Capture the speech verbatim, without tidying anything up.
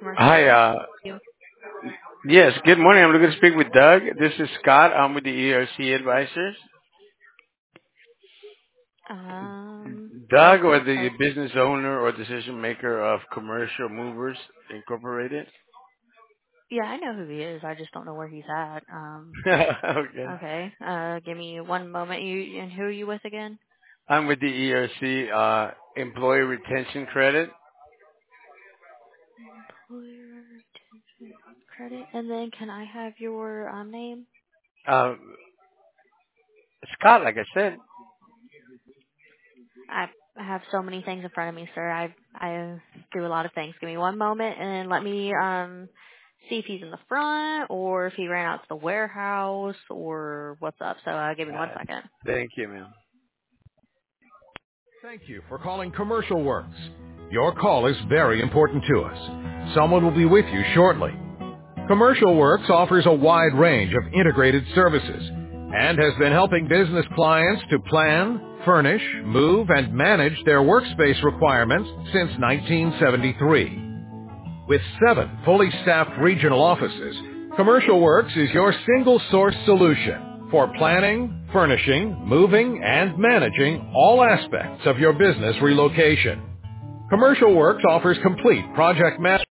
Commercial Hi, work. uh, You. yes, good morning. I'm looking to speak with Doug. This is Scott. I'm with the E R C Advisors. Um, one Doug, or sec, the sir. business owner or decision maker of Commercial Movers Incorporated? Yeah, I know who he is. I just don't know where he's at. Um, Okay. okay. Uh, give me one moment. You and who are you with again? I'm with the E R C uh, Employee Retention Credit. Employer retention credit. And then can I have your um name? Uh, Scott, like I said. I have so many things in front of me, sir. I I do a lot of things. Give me one moment and let me um see if he's in the front or if he ran out to the warehouse or what's up. So uh, give me one Uh, second. thank you, ma'am. Thank you for calling Commercial Works. Your call is very important to us. Someone will be with you shortly. Commercial Works offers a wide range of integrated services and has been helping business clients to plan, furnish, move, and manage their workspace requirements since nineteen seventy-three. With seven fully staffed regional offices, Commercial Works is your single source solution for planning, furnishing, moving, and managing all aspects of your business relocation. Commercial Works offers complete project management